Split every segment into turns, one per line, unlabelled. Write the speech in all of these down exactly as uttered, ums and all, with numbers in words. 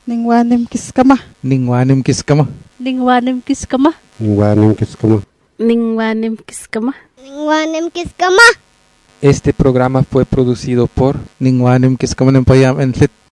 Ningwanim kiskama.
Ningwanim kiskama.
Ningwanim kiskama.
Ningwanim kiskama.
Ningwanim kiskama.
Ningwanim kiskama.
Este programa fue producido por Ningwanim Kiskama Nempayam en Fit.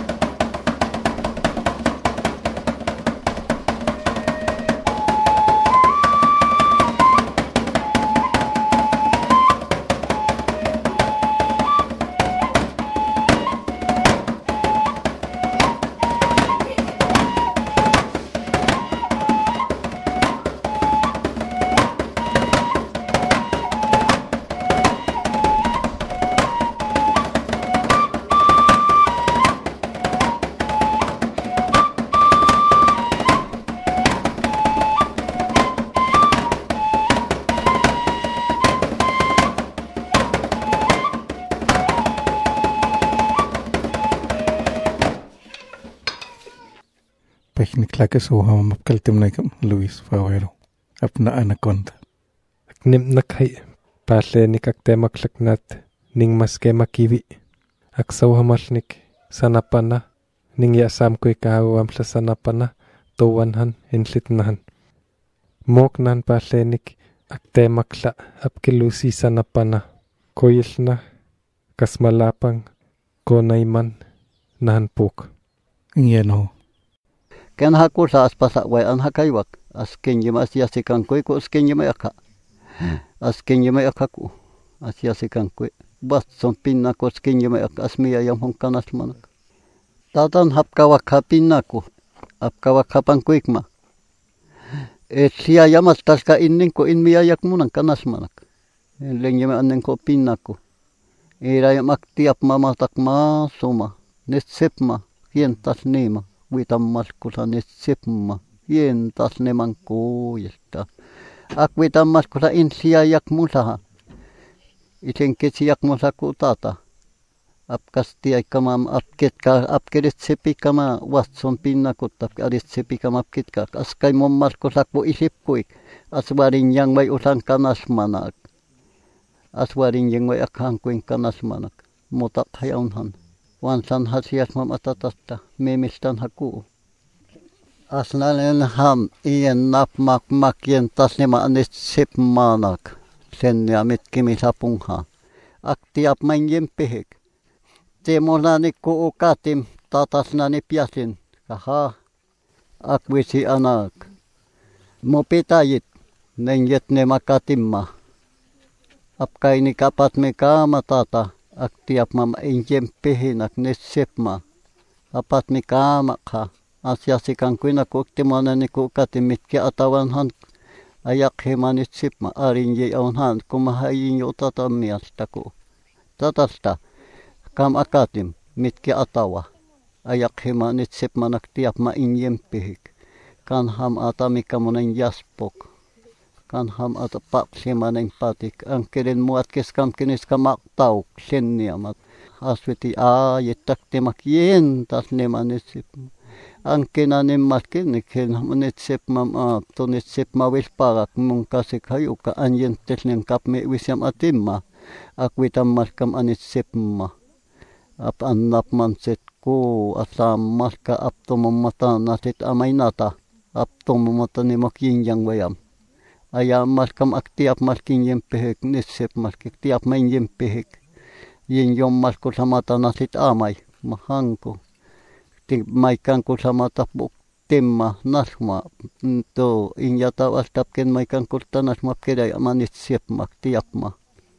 Nikla ke so ham mapkaltim naikam Luis Favero apna anaconda
nim nakhai pahle nikakte maklaknat ning maske makivi aksaw hamalnik sanapana ning yasam ko ikaw amla sanapana towanhan inlitnahan moknan pahlenik akte makla apkilusi sanapana koyilna kasmalapang konaiman nahanpuk
yeno
Ken haku sa aspasa way an hakaywak askin yima asyasikan koy ko askin yima aka askin yima aka ko asyasikan koy bas son pinna ko askin yima aka asmiya yam hon kanas manak tatan hapkawak hapinna ko hapkawak hapan koykma e sia yamas taska innin ko in miya yak munan kanas manak len yima annen ko pinna ko ira yamak tiap mama tak ma suma netsepma hientas nima Witammas kusa netsipma yentas neman kuujesta. Ak witammas kusa insia yak musaha. Isen ketsi yak musa kutata. Apkasti aikama apketka apkedet sepikama watson pinna kutta adet sepikama apketka. Askai mommas kusa ku isipkuik. Aswarin yang vai usan kanasmanak. Aswarin yang vai akhan kuin kanasmanak. Mutat hayaunhan. Wansan hasias mamatata memistan haku. Asnalen ham ien nap mak mak ien tasnema anet sip manak. Sen ja mitkimi sapungha. Aktiap main jempehek. Temolani ku ukatim tatasnani piasin. Kaha akwisi anak. Mopitajit nenjet ne makatimma. Apkaini kapat me kama tata. Aktiap mama injem pehinak nesepma apat mi kamakha asyasikan kuina koktimana ni kokati mitke atawanhan ayak hemanit sipma arinje onhan kumahayin yotata miastako tatasta kam akatim mitke atawa ayak hemanit sipma naktiap ma injem pehik kan ham atamika monen jaspok kan ham at pak semanen patik ang keren muat keskam kenis kamak tau senniamat aswiti a yetak temak yen tas nemanesip ang kenanem masken ken hamanetsep mam a tonetsep ma welparak mung kasik hayu ka anyen tesnen kap me wisyam atimma akwitam maskam anetsep ma ap annap manset ko asam maska apto mamata nasit amainata apto mamata ni makyin yang bayam Aya maskam aktiap maskin jempehek netsep maskik tiap main jempehek yen jom masku samata nasit amai mahanku ti maikan ku samata buk temma nasma to injata astapken maikan ku tanasma kedai amanitsep mak tiap ma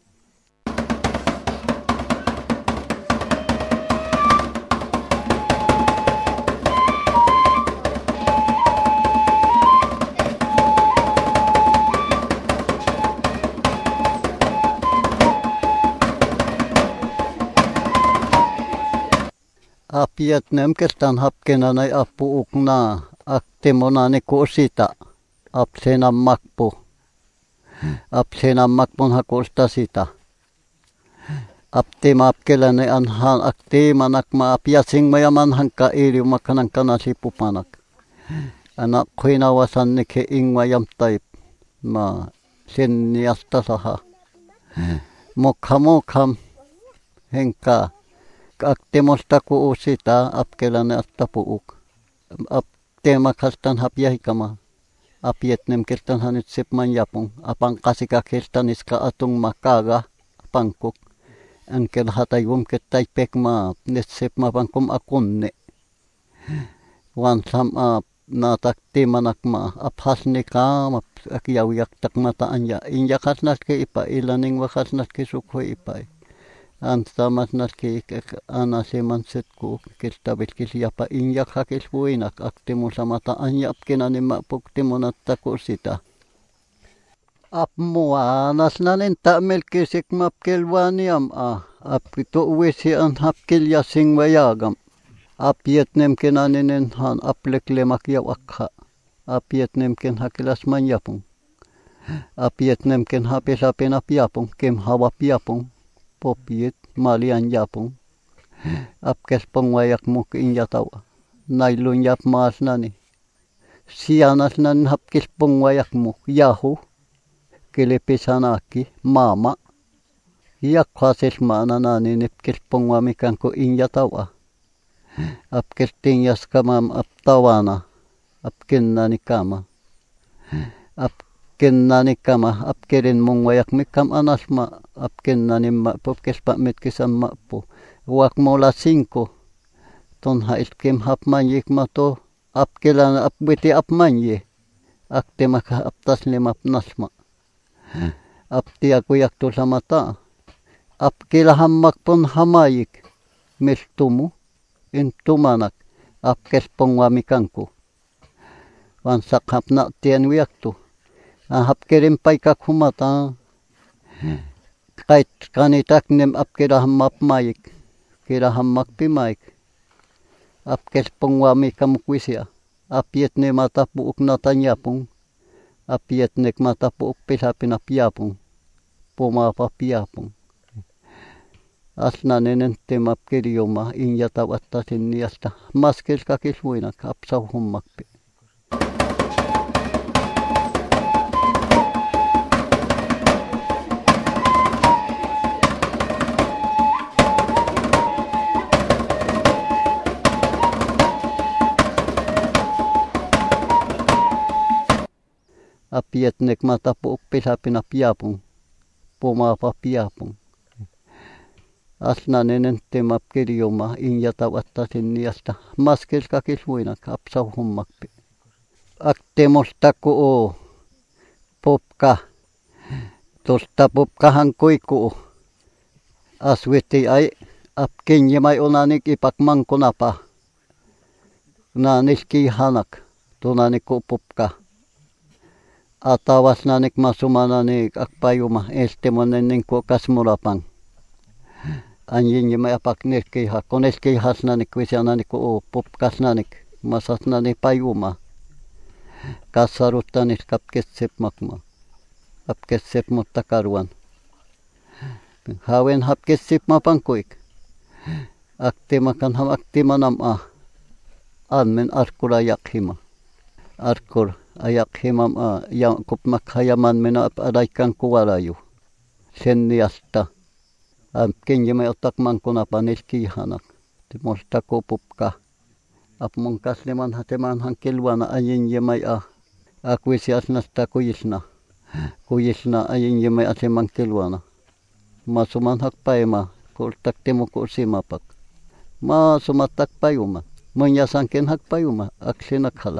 Apiat nemkestan hapkenanai apu ukna aktemonani kusita apsena makpu apsena makpun hakusta sita aptema apkelane anhan aktema nakma apiasing mayaman hanka iri makanan kana sipupanak anak kuina wasan nike ingwayam taip ma sen niasta saha mokham hengka aktemosta ku usita apkelane astapuuk ap tema kastan hapiahikama apietnem kirtan hanut sepman yapung apang kasika kirtan iska atung makaga pangkuk angkel hatayum ketai pekma net sepma pangkum akunne wan sam ap natak temanakma aphasne kam akiyaw yak takmata anya inja kasnat ke ipa ilaning wakasnat ke sukho ipa antamas nas ke ana seman setku kirtabit kisiapa inja hakis buinak aktemu samata anya apkenani mapuktimu nattaku sitä apmua nasnanen ta melkesek mapkelwaniam a apito uwesi an hapkel yasing wayagam apietnem kenaninen han apleklemak yawakha apietnem ken hakilas manyapung apietnem ken hapesapen apiapung kem hawa piapung popiet malian yapung apkes pengwayak muk injatawa nailun yap masnani sianas nan hapkes pengwayak muk yahu kelepesanaki mama yak khases mananani nepkes pengwamikan ko injatawa apkes tingyas kamam aptawana apkennani kama apkennani kama apkeren mungwayak mikam anasma apkennani ma popkes pa metkesam ma po wak mola cinco ton ha iskem hapmanyik mato apkelan apbeti apmanye aktemaka aptaslim apnasma apti aku yak to samata apkelahammak pon hamayik mestumu intumanak apkes pongwamikanku wan sakhapna tien wiaktu ahapkerim paikak humata kait kanitaknem apkerahammap mayik kerahammak pimaik apkes pongwamikamkwisia apietne matapu uknatanyapung apietnek matapu ukpesapina piapung pomapa piapung asnanen temap kerioma injatawatta sinniasta maskel kakis muinak apsau hummakpi apietnek matapu ukpesapina piapung pomapa piapung asnanen temap kerioma injatawatta sinniasta maskel kakis muinak apsau hummakpi aktemostaku o popka tosta popkahan kuiku aswiti ay apkenyemay onanik ipakmangkunapa naniski hanak tunanik ko popka atawas nanik masumananik akpayuma estemonenin ko kasmurapang anjin yemay apakneski ha koneski hasnanik wisananik ko popkasnanik masasnanik payuma kassaruttanis kapketsep makma apketsep muttakaruan hawen hapketsep mapangkuik aktimakan ham aktimanam a anmen arkura yakhima arkur ayak himam a yang kupmak hayaman mena adaikan kuwalayu senniasta amkin yemay otak mangkunapa neski hanak timosta kopupka apmon kasleman hateman hankelwana ayin yemay a akwisias nasta kuyisna kuyisna ayin yemay ateman kelwana masuman hakpaima kultak temo kursimapak masumatak payuma menyasanken hakpayuma aksinak hala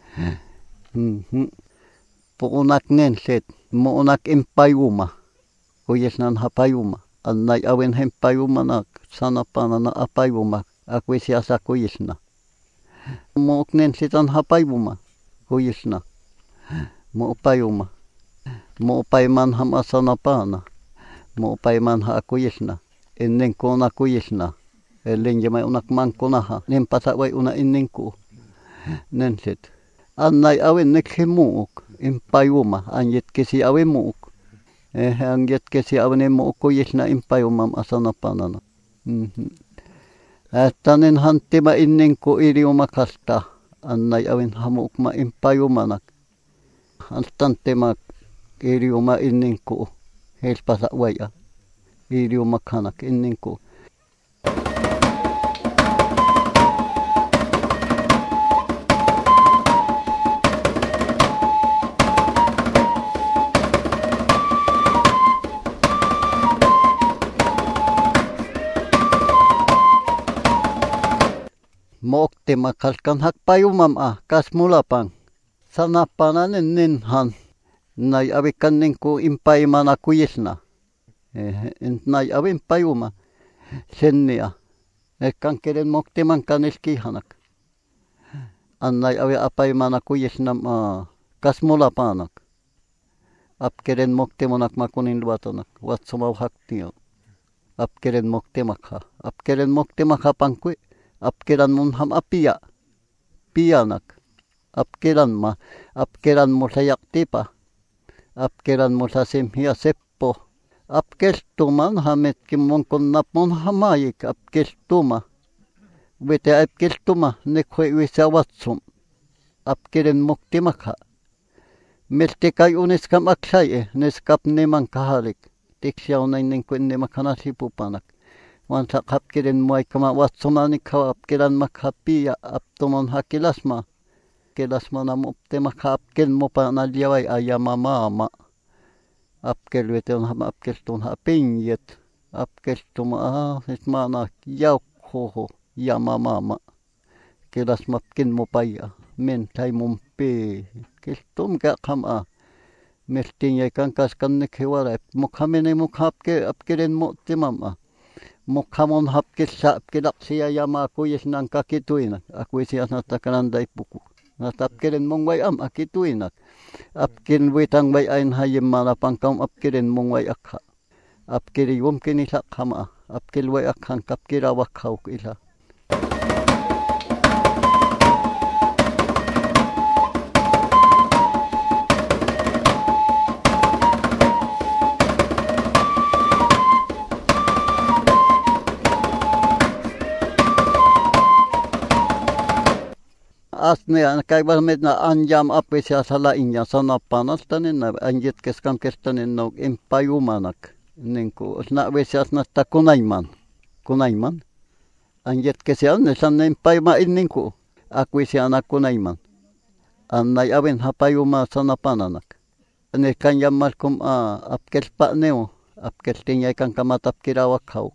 mhm puunak nenset muunak impayuma kuyisnan hapayuma annay awen hempayuma nak sanapana na apayuma akwisiasa kuyisna muuknen sitan hapayuma kuyisna muupayuma muupayman ham asanapana muupayman ha kuyisna ennen kona kuyisna ellen yemay unak mankunaha nen pasaway una ennen ku nenset annay awen nekhimuuk impayuma anjet kesi awen muuk eh anjet kesi awen muuk kuyisna impayumam asanapana mhm Tanen hantima ennen ko iriuma kasta annay awen hamuk ma impayumanak antantema iriuma ennen ko helpasa waya iriuma kanak ennen ko Timakalkan hakpayumam a kasmulapan. Sanapanan ninhan. Nay avikan ninku impaimana kuyisna. Nay avin payuma. Sennia. Ekkan keren moktiman kanil kihanak. Annay avi apaimana kuyisna kasmulapanak. Apkeren moktimanak makunin luotanak. Vatsumau haktio. Apkeren moktimakha. Apkeren moktimakha pankui. Apkeran munham apia. Pianak. Apkeran ma. Apkeran musayak tipa. Apkeran musasimhia seppo. Apkestuman hametkin monkon napon hamayik. Apkestuma. Vete apkestuma. Nekhoi visa vatsum. Apkeren moktimakha. Meltekai uniskam aksai. Neskap neman kahalik. Tiksiaunain ninkuen nemakana sipupanak. Wansa kapkiren muaikama watsumani kawa apkiran makhapia aptomon hakilasma. Kilasma na mopte makhapken mopana liawai ayama maama. Apkelvete on hama apkeltun hapinjet. Apkeltuma ah ismana jaukhoho yama maama. Kilasma apken mopaya. Mentai mumpi. Kiltum kakama. Meltin jäikän kaskan nekhiwara. Mukhamene mukhapke apkiren mottimama. Mukhamon hapkissa apkilaksia yama kuyisnan kakituinak. Akuisias natakanan daipuku. Natapkiren mongwai am akituinak. Apkin witang wai ain hayimana pangkam apkiren mongwai akha. Apkiri wumkin isak hama. Apkil wai akhan kapkira wakhauk ila. Asne kaivar medna anjam apisia sala inja sanapanaltanen na anjet keskam kestanen no empayumanak ninku sna vesias nasta kunaiman kunaiman anjet kesian ne san empayma inninku akuisiana kunaiman annai aven hapayuma sanapananak ne kan yamalkum a apkelpa neo apkeltinya kan kamatap kirawak hauk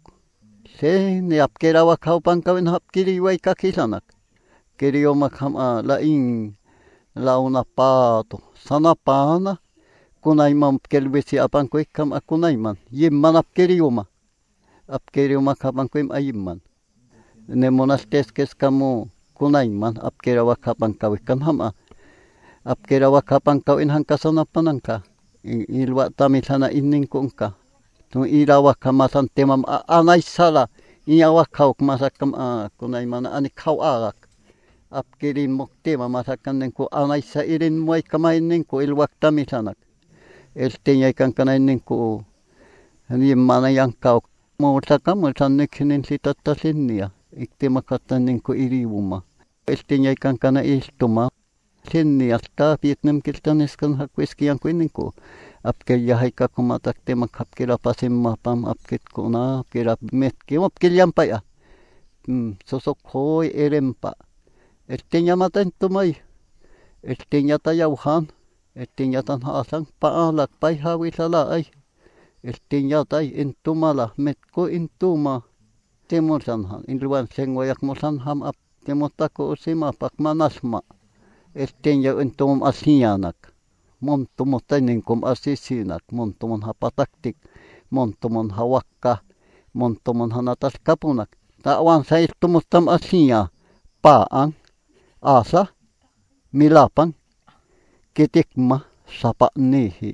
se ne apkirawak haupan kawin hapkiri wai kakisanak Kirio makhama laing launa pato sanapana kunaiman kelvesi apan kuikam akunaiman yimman apkiriuma apkiriuma kapan kuim ayimman ne monastes keskamu kunaiman apkirawa kapan kawikan hama apkirawa kapan kawin hanka sanapananka ilwa tamisana innin kunka tu irawa kamasan temam anaisala iyawa kauk masakam kunaiman ani kau agak apkirin moktema masakan ninku anaisa irin muai kamain ninku ilwaktamisanak. Eltinya ikan kanain ninku himmana yankau. Muutaka muisan nykhinin sitatta sinnia. Iktimakatan ninku iriuma. Eltinya ikan kana istuma. Sinniasta Vietnam kiltaniskan hakwiskian kuin ninku. Apkel jahaika kumatak temak hapkila pasimma pam apkit kuna apkila metki apkil yampaya. Sosok hoi erempa. Eltinya matentumai, eltinya tajauhan, eltinya tan haasan paalak pai hawisala ai, eltinya tai intumala metko intuma, temosanhan inruan sengoyak mosanham ap temotako usima pak manasma, eltinya intumum asianak, montumotaninkum asisinak, montumon hapataktik, montumon hawakka, montumon hanatas kapunak, tawan sa istumustam asia, paang. Asa, milapan, kitikma, sapa nihi.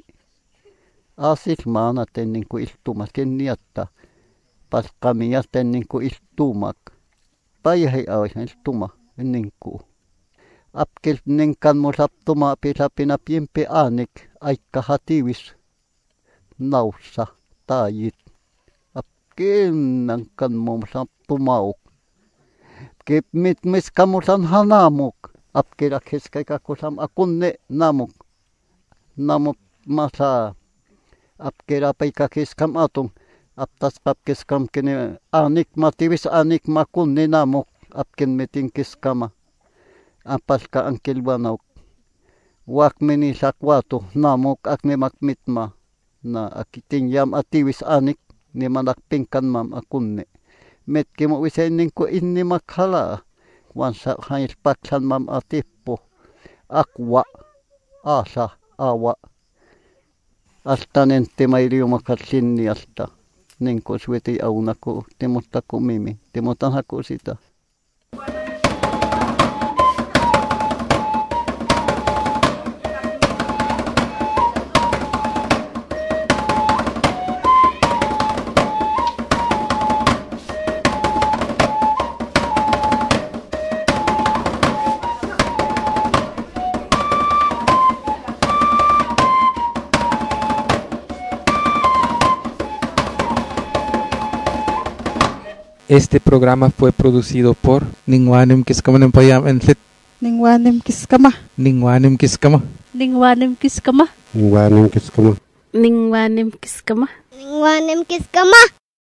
Asis maana tennin ku istumas kenniatta. Pas kamia tennin ku istumak. Päihei aisan istuma ennin ku. Apkil ninkan mo saptuma pisapina piempi aanik aikka hativis. Naussa, taajit. Apkil nankan mo saptumauk. Kip mit mis kamusan hanamuk apkira keskai kusam akunne namuk namuk masa apkira paika keskam atung aptas kap keskam kene anik mativis anik makunne namuk apken metin keskama apaska angkel banauk wak meni sakwatu namuk akne makmitma na akitin yam ativis anik ne manak pingkan mam akunne Metki mo wisen ninku inni makhala wansa hail patlan mam atipo akwa asa awa hasta nente mailiuma katlinni hasta ninko sueti aunako temotako mimi temotan hako sitä.
Este programa fue producido por Ningwanim Kiskama Payam Entlit
Ningwanim Kiskama.
Ningwanim Kiskama
Ningwanim Kiskama.
Ningwanim Kiskama.
Ningwanim Kiskama.
Ningwanim Kiskama.